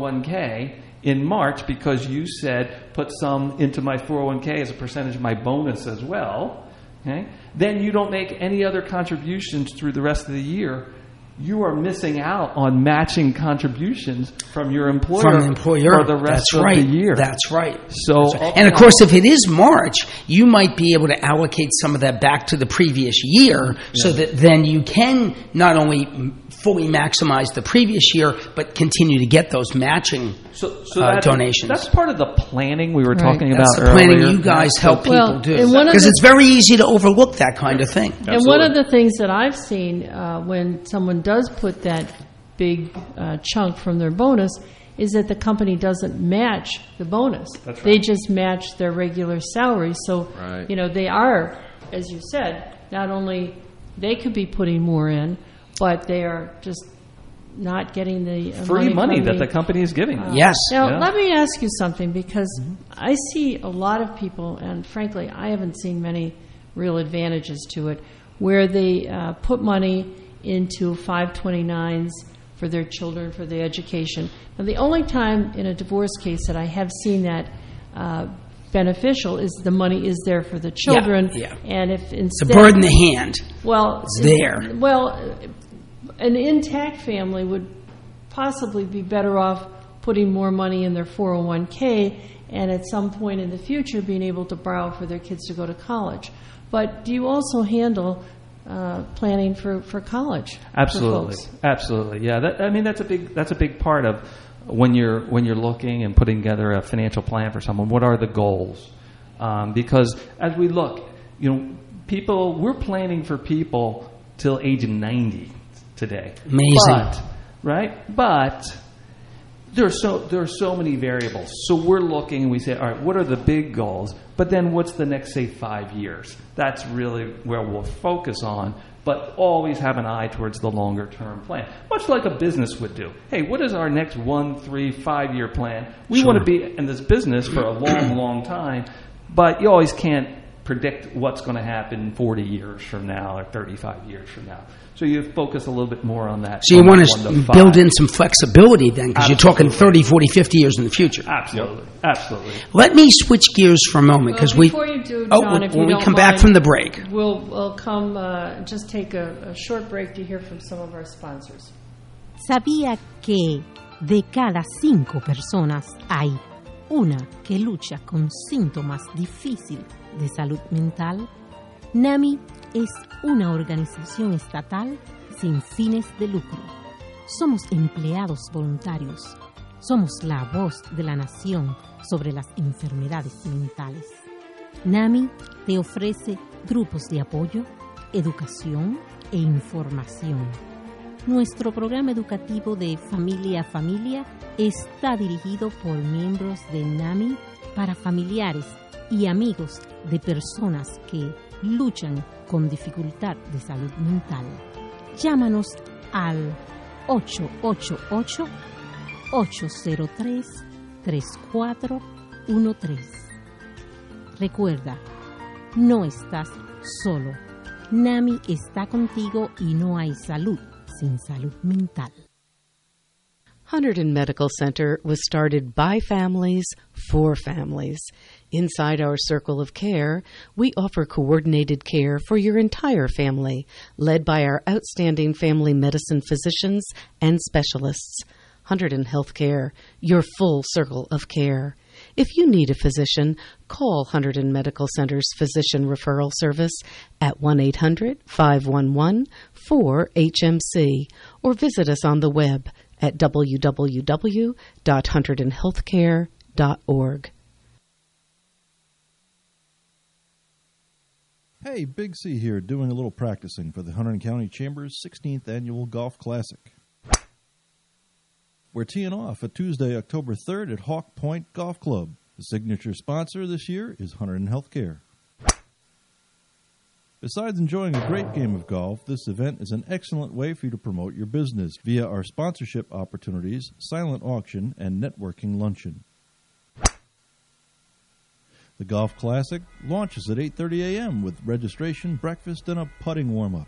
401k in March because you said put some into my 401k as a percentage of my bonus as well. Okay? Then you don't make any other contributions through the rest of the year. You are missing out on matching contributions from your employer, for the rest of the year. That's right. So, and of course, if it is March, you might be able to allocate some of that back to the previous year, so that then you can not only fully maximize the previous year, but continue to get those matching donations. That's part of the planning we were talking about earlier. That's the planning you guys help people do. Because it's very easy to overlook that kind of thing. Absolutely. And one of the things that I've seen when someone does put that big chunk from their bonus is that the company doesn't match the bonus. That's right. They just match their regular salary. So, they are, as you said, not only they could be putting more in, but they are just not getting the free money that the company is giving them. Yes. Now, let me ask you something, because I see a lot of people, and frankly, I haven't seen many real advantages to it, where they put money into 529s for their children, for their education. Now, the only time in a divorce case that I have seen that beneficial is the money is there for the children. And if instead, the bird in the hand. Well, it's there. Well, an intact family would possibly be better off putting more money in their 401k and at some point in the future being able to borrow for their kids to go to college. But do you also handle planning for college? Absolutely, absolutely. Yeah, that's a big part of when you're looking and putting together a financial plan for someone. What are the goals? Because as we look, we're planning for people till age 90 today. Amazing, But there are so many variables. So we're looking and we say, all right, what are the big goals? But then what's the next, say, 5 years? That's really where we'll focus on, but always have an eye towards the longer term plan. Much like a business would do. Hey, what is our next 1, 3, 5 year plan? We want to be in this business for a long, long time, but you always can't predict what's going to happen 40 years from now or 35 years from now. So you focus a little bit more on that. So you want to build in some flexibility then, because you're talking 30, 40, 50 years in the future. Absolutely. Absolutely. Let me switch gears for a moment, because before you do, John, if you when we don't come mind, back from the break, we'll come just take a short break to hear from some of our sponsors. ¿Sabía que de cada 5 personas hay una que lucha con síntomas difíciles de salud mental? NAMI es una organización estatal sin fines de lucro. Somos empleados voluntarios. Somos la voz de la nación sobre las enfermedades mentales. NAMI te ofrece grupos de apoyo, educación e información. Nuestro programa educativo de Familia a Familia está dirigido por miembros de NAMI para familiares y amigos de personas que luchan con dificultad de salud mental. Llámanos al 888-803-3413. Recuerda, no estás solo. NAMI está contigo y no hay salud sin salud mental. Hunterdon Medical Center was started by families for families. Inside our circle of care, we offer coordinated care for your entire family, led by our outstanding family medicine physicians and specialists. Hunterdon Healthcare, your full circle of care. If you need a physician, call Hunterdon Medical Center's Physician Referral Service at 1-800-511-4HMC or visit us on the web at www.hunterdonhealthcare.org. Hey, Big C here, doing a little practicing for the Hunterdon County Chamber's 16th Annual Golf Classic. We're teeing off at Tuesday, October 3rd at Hawk Point Golf Club. The signature sponsor this year is Hunterdon Healthcare. Besides enjoying a great game of golf, this event is an excellent way for you to promote your business via our sponsorship opportunities, silent auction, and networking luncheon. The Golf Classic launches at 8:30 a.m. with registration, breakfast, and a putting warm-up.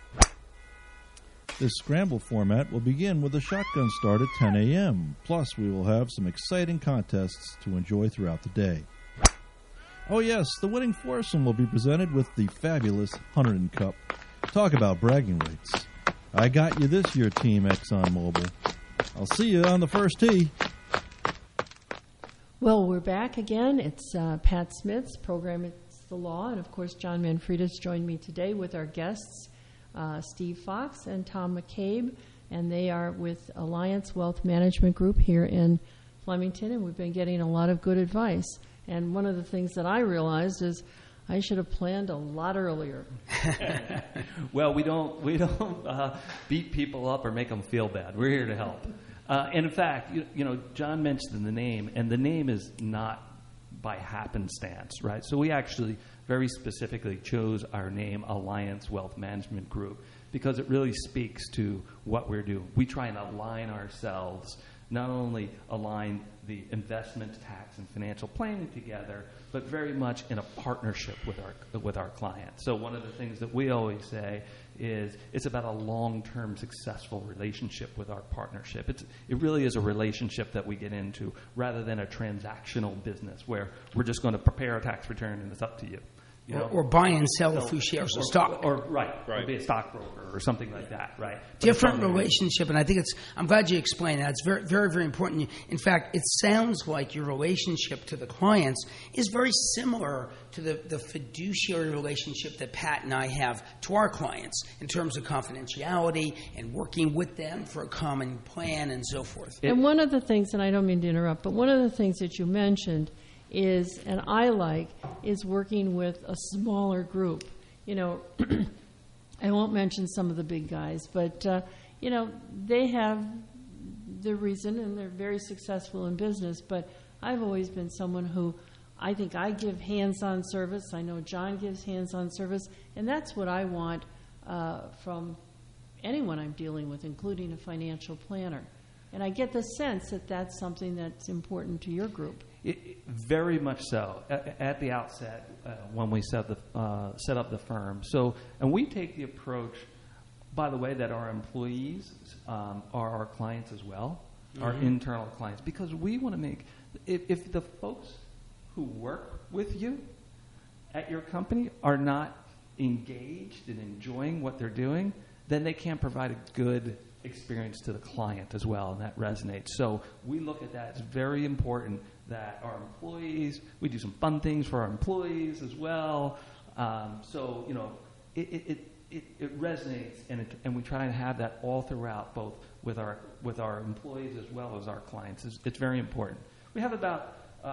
This scramble format will begin with a shotgun start at 10 a.m. Plus, we will have some exciting contests to enjoy throughout the day. Oh yes, the winning foursome will be presented with the fabulous Hunterdon Cup. Talk about bragging rights. I got you this year, Team ExxonMobil. I'll see you on the first tee. Well, we're back again. It's Pat Smith's program, It's the Law. And, of course, John Manfredis joined me today with our guests, Steve Fox and Tom McCabe. And they are with Alliance Wealth Management Group here in Flemington. And we've been getting a lot of good advice. And one of the things that I realized is I should have planned a lot earlier. Well, we don't beat people up or make them feel bad. We're here to help. And in fact, John mentioned the name, and the name is not by happenstance, right? So we actually very specifically chose our name, Alliance Wealth Management Group, because it really speaks to what we're doing. We try and align ourselves, not only align the investment, tax, and financial planning together, but very much in a partnership with our clients. So one of the things that we always say is it's about a long-term successful relationship with our partnership. It really is a relationship that we get into rather than a transactional business where we're just going to prepare a tax return and it's up to you. or buy and sell a few shares of stock. Or be a stockbroker or something like that, right? Different relationship, and I think I'm glad you explained that. It's very, very, very important. In fact, it sounds like your relationship to the clients is very similar to the fiduciary relationship that Pat and I have to our clients in terms of confidentiality and working with them for a common plan and so forth. And one of the things, and I don't mean to interrupt, but one of the things that you mentioned is, and I like, is working with a smaller group. I won't mention some of the big guys, but, they have their reason and they're very successful in business. But I've always been someone who I think I give hands-on service. I know John gives hands-on service. And that's what I want from anyone I'm dealing with, including a financial planner. And I get the sense that that's something that's important to your group. Very much so. At the outset, when we set up the firm, and we take the approach, by the way, that our employees are our clients as well, our internal clients, because we want to make if the folks who work with you at your company are not engaged and enjoying what they're doing, then they can't provide a good experience to the client as well, and that resonates. So we look at that. It's very important that our employees, we do some fun things for our employees as well. It resonates, and we try to have that all throughout, both with our employees as well as our clients. It's very important. We have about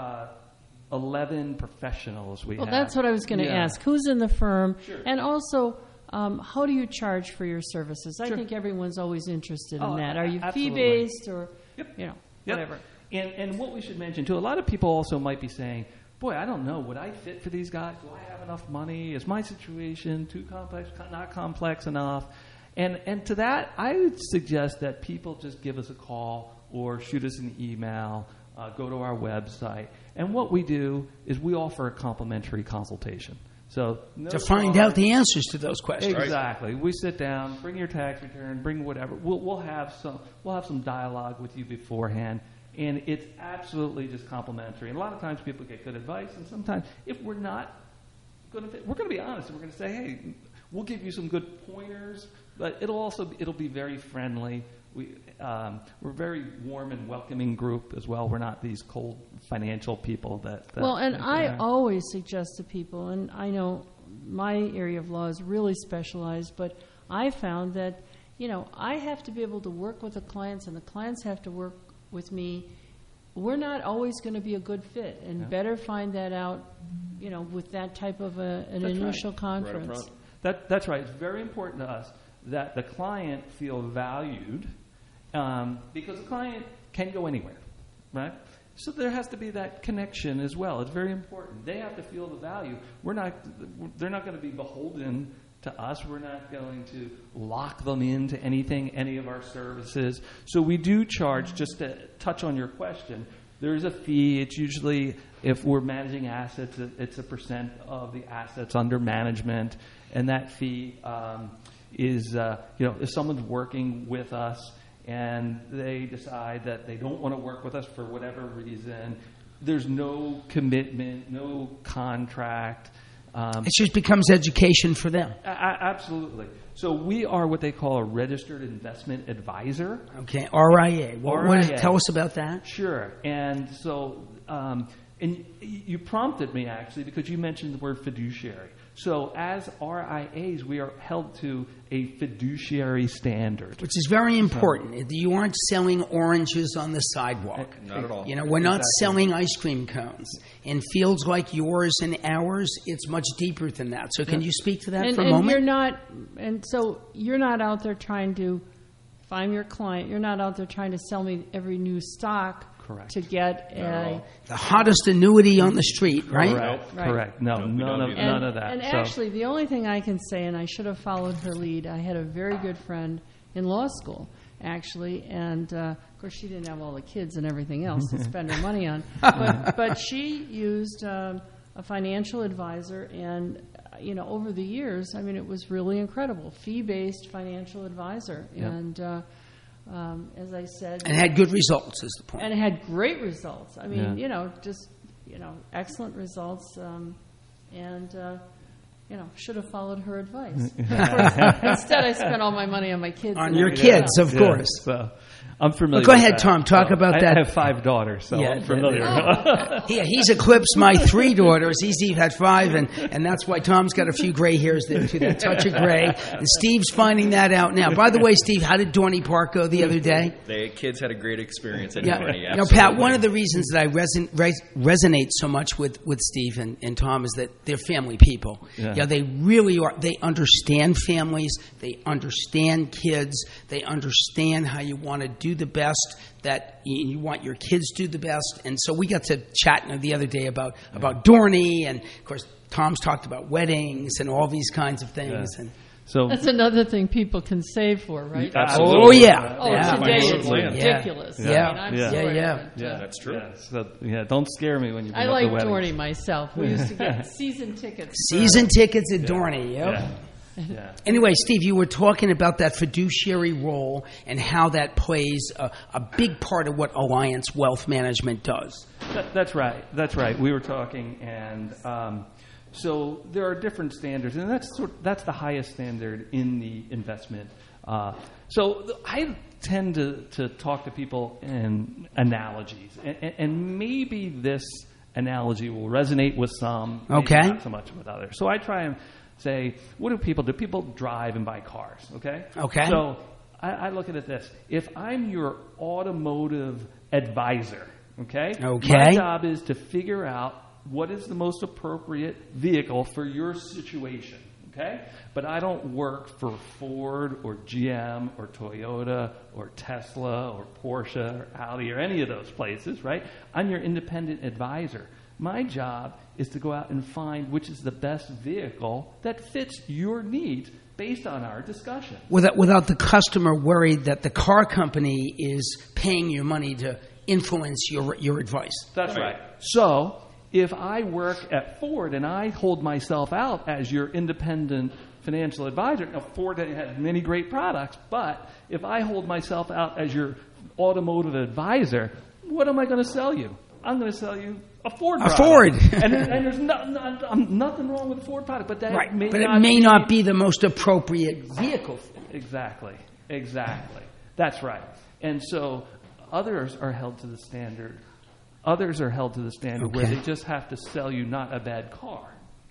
11 professionals. That's what I was going to ask. Who's in the firm? Sure. And also, how do you charge for your services? I think everyone's always interested in that. Are you fee-based or, whatever? And what we should mention, too, a lot of people also might be saying, boy, I don't know, would I fit for these guys? Do I have enough money? Is my situation too complex, not complex enough? And to that, I would suggest that people just give us a call or shoot us an email, go to our website. And what we do is we offer a complimentary consultation. So to find out the answers to those questions. Exactly. We sit down, bring your tax return, bring whatever. We'll have some dialogue with you beforehand, and it's absolutely just complimentary. And a lot of times people get good advice, and sometimes if we're not going to fit, we're going to be honest and we're going to say, hey, we'll give you some good pointers, but it'll be very friendly. We're a very warm and welcoming group as well. We're not these cold financial people I always suggest to people, and I know my area of law is really specialized, but I found that, I have to be able to work with the clients and the clients have to work with me. We're not always going to be a good fit, and better find that out, with that type of an initial conference. That's right. It's very important to us that the client feel valued, because the client can go anywhere, right? So there has to be that connection as well. It's very important. They have to feel the value. They're not going to be beholden to us. We're not going to lock them into any of our services. So we do charge, just to touch on your question, there's a fee. It's usually, if we're managing assets, it's a % of the assets under management. And that fee is, if someone's working with us and they decide that they don't want to work with us for whatever reason, there's no commitment, no contract. It just becomes education for them. Absolutely. So we are what they call a registered investment advisor. Okay, RIA. RIA. Tell us about that. Sure. And so, and you prompted me actually because you mentioned the word fiduciary. So as RIAs, we are held to a fiduciary standard. Which is very important. You aren't selling oranges on the sidewalk. Not at all. We're not selling ice cream cones. In fields like yours and ours, it's much deeper than that. So can you speak to that for a moment? You're not out there trying to, if I'm your client, you're not out there trying to sell me every new stock. Correct. To get the hottest annuity on the street, right? Correct. No, none of that. And actually, the only thing I can say, and I should have followed her lead, I had a very good friend in law school, actually, and of course she didn't have all the kids and everything else to spend her money on, but she used a financial advisor, and over the years, it was really incredible, fee-based financial advisor, and. As I said, and had good results is the point. And it had great results. Excellent results. should have followed her advice. Instead, I spent all my money on my kids. On your kids, of course. So I'm familiar. Well, go with ahead, that. Tom. Talk about that. I have 5 daughters, so I'm familiar. He's eclipsed my 3 daughters. Steve had 5, and that's why Tom's got a few gray hairs there, too, that touch of gray. And Steve's finding that out now. By the way, Steve, how did Dorney Park go the other day? The kids had a great experience at Yeah. Dorney. Pat, one of the reasons that I resonate so much with Steve and Tom is that they're family people. Yeah. They really are. They understand families. They understand kids. They understand how you want to do the best, that you want your kids to do the best. And so we got to chat the other day about Dorney, and of course Tom's talked about weddings and all these kinds of things. Yeah. And so that's another thing people can save for, right? Absolutely. Oh yeah. Today it's Absolutely. ridiculous. Yeah. I mean, I'm sorry, Yeah, that's true. Yeah. So, don't scare me when you bring I up like the wedding. Dorney myself. We used to get season tickets. Season tickets at Dorney. Yep. Yeah. Yeah. Anyway, Steve, you were talking about that fiduciary role and how that plays a big part of what Alliance Wealth Management does. That's right. That's right. We were talking, and so there are different standards, and that's the highest standard in the investment. So I tend to talk to people in analogies, and maybe this analogy will resonate with some, maybe not so much with others. So I try and say, what do people do? People drive and buy cars, okay? Okay. So I look at it this. If I'm your automotive advisor, okay? My job is to figure out what is the most appropriate vehicle for your situation, okay? But I don't work for Ford or GM or Toyota or Tesla or Porsche or Audi or any of those places, right? I'm your independent advisor. My job is to go out and find which is the best vehicle that fits your needs based on our discussion. Without the customer worried that the car company is paying you money to influence your advice. That's right. So if I work at Ford and I hold myself out as your independent financial advisor, now Ford has many great products, but if I hold myself out as your automotive advisor, what am I going to sell you? I'm going to sell you a Ford product. A Ford. and there's nothing wrong with the Ford product, but that it may not be the most appropriate vehicle. Exactly. That's right. And so others are held to the standard. Others are held to the standard where they just have to sell you not a bad car.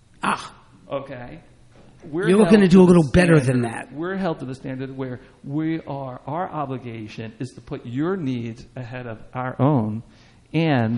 Okay. You're looking to do a little better than that. We're held to the standard where our obligation is to put your needs ahead of our own, and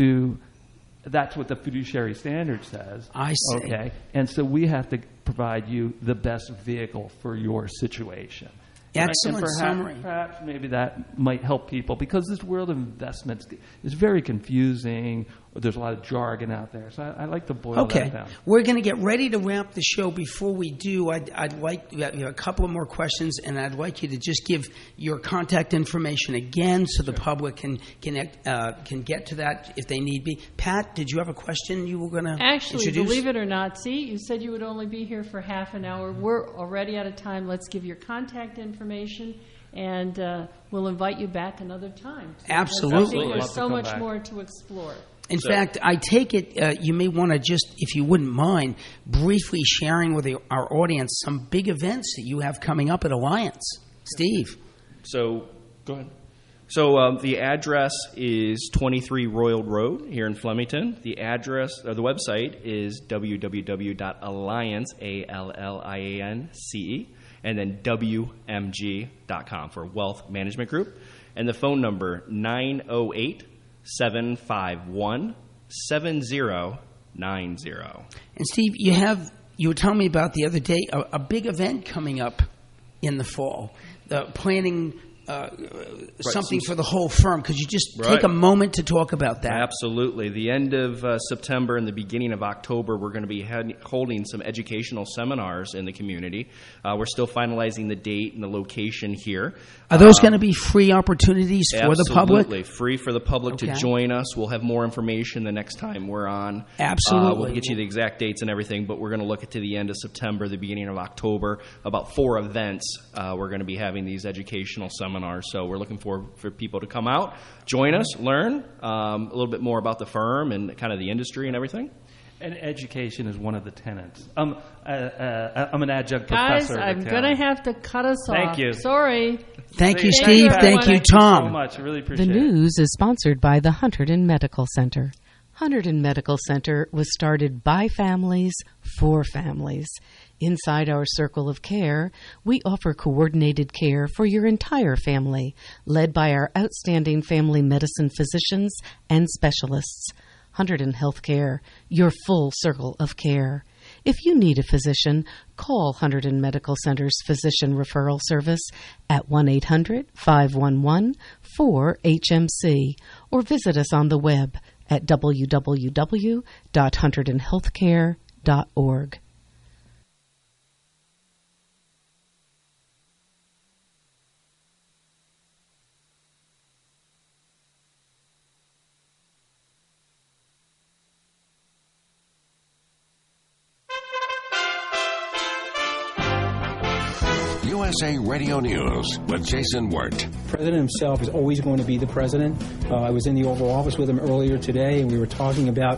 that's what the fiduciary standard says. I see. Okay. And so we have to provide you the best vehicle for your situation. Excellent summary. Perhaps maybe that might help people, because this world of investments is very confusing. There's a lot of jargon out there. So I like to boil that down. We're going to get ready to wrap the show. Before we do, I'd like a couple of more questions, and I'd like you to just give your contact information again so the public can get to that if they need be. Pat, did you have a question you were going to introduce? Believe it or not, you said you would only be here for half an hour. We're already out of time. Let's give your contact information, and we'll invite you back another time. Absolutely. There's so much more to explore. In fact, I take it you may want to just, if you wouldn't mind, briefly sharing with our audience some big events that you have coming up at Alliance. Steve. So, go ahead. So the address is 23 Royal Road here in Flemington. The address, or the website is www.alliance, ALLIANCE, and then WMG.com for Wealth Management Group. And the phone number, 908-751-7090. And Steve, you were telling me about the other day a big event coming up in the fall, planning something for the whole firm. Could you just take a moment to talk about that? Absolutely. The end of September and the beginning of October, we're going to be holding some educational seminars in the community. We're still finalizing the date and the location here. Are those going to be free opportunities for the public? Absolutely. Free for the public to join us. We'll have more information the next time we're on. Absolutely. We'll get you the exact dates and everything, but we're going to look at to the end of September, the beginning of October, about 4 events. We're going to be having these educational seminars. So we're looking for people to come out, join us, learn a little bit more about the firm and kind of the industry and everything. And education is one of the tenets. I'm an adjunct Guys, professor. I'm going to have to cut us off. Thank you. Sorry. Thank you, Steve. Thank you, Tom. Thank you so much. I really appreciate The it. news is sponsored by the Hunterdon Medical Center. Hunterdon Medical Center was started by families for families. Inside our circle of care, we offer coordinated care for your entire family, led by our outstanding family medicine physicians and specialists. Hunterdon Healthcare, your full circle of care. If you need a physician, call Hunterdon Medical Center's Physician Referral Service at 1-800-511-4HMC or visit us on the web at www.hunterdonhealthcare.org. USA Radio News with Jason Wirt. The president himself is always going to be the president. I was in the Oval Office with him earlier today, and we were talking about